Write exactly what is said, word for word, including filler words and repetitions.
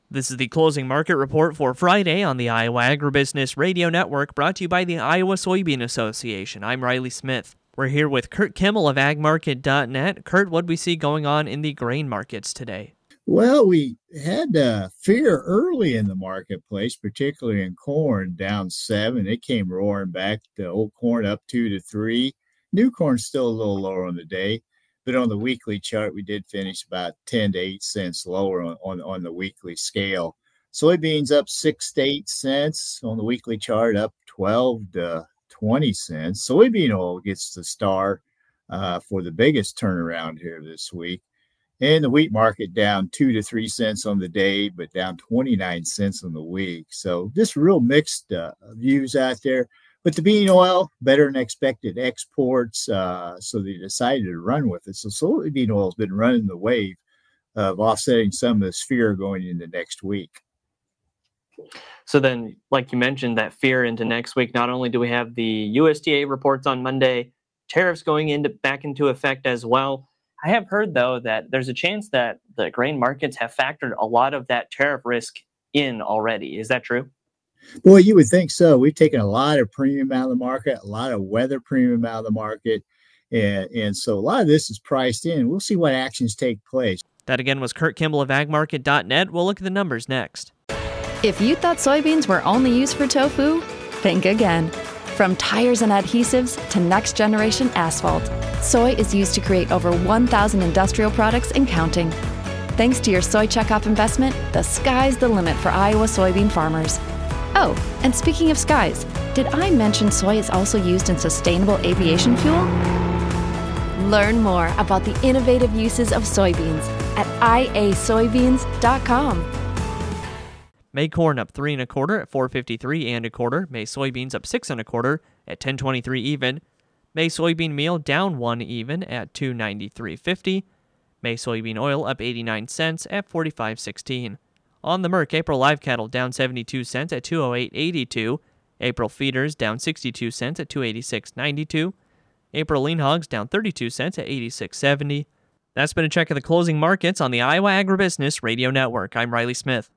This is the closing market report for Friday on the Iowa Agribusiness Radio Network, brought to you by the Iowa Soybean Association. I'm Riley Smith. We're here with Kurt Kimmel of ag market dot net. Kurt, what do we see going on in the grain markets today? Well, we had uh, fear early in the marketplace, particularly in corn, down seven. It came roaring back. The old corn up two to three. New corn still a little lower on the day. But on the weekly chart, we did finish about ten to eight cents lower on, on, on the weekly scale. Soybeans up six to eight cents on the weekly chart, up twelve to twenty cents. Soybean oil gets the star uh, for the biggest turnaround here this week. And the wheat market down two to three cents on the day, but down twenty-nine cents on the week. So just real mixed uh, views out there. But the bean oil, better than expected exports, uh, so they decided to run with it. So soybean oil has been running the wave of offsetting some of this fear going into next week. So then, like you mentioned, that fear into next week, not only do we have the U S D A reports on Monday, tariffs going into back into effect as well. I have heard, though, that there's a chance that the grain markets have factored a lot of that tariff risk in already. Is that true? Boy, you would think so. We've taken a lot of premium out of the market, a lot of weather premium out of the market. And, and so a lot of this is priced in. We'll see what actions take place. That again was Kurt Kimmel of ag market dot net. We'll look at the numbers next. If you thought soybeans were only used for tofu, think again. From tires and adhesives to next-generation asphalt, soy is used to create over one thousand industrial products and counting. Thanks to your Soy Checkoff investment, the sky's the limit for Iowa soybean farmers. Oh, and speaking of skies, did I mention soy is also used in sustainable aviation fuel? Learn more about the innovative uses of soybeans at I A soybeans dot com. May corn up three and a quarter at four fifty-three and a quarter. May soybeans up six and a quarter at ten twenty-three even. May soybean meal down one even at two ninety-three fifty. May soybean oil up eighty-nine cents at forty-five sixteen. On the Merc, April live cattle down seventy-two cents at two oh eight eighty-two. April feeders down sixty-two cents at two eighty-six ninety-two. April lean hogs down thirty-two cents at eighty-six seventy. That's been a check of the closing markets on the Iowa Agribusiness Radio Network. I'm Riley Smith.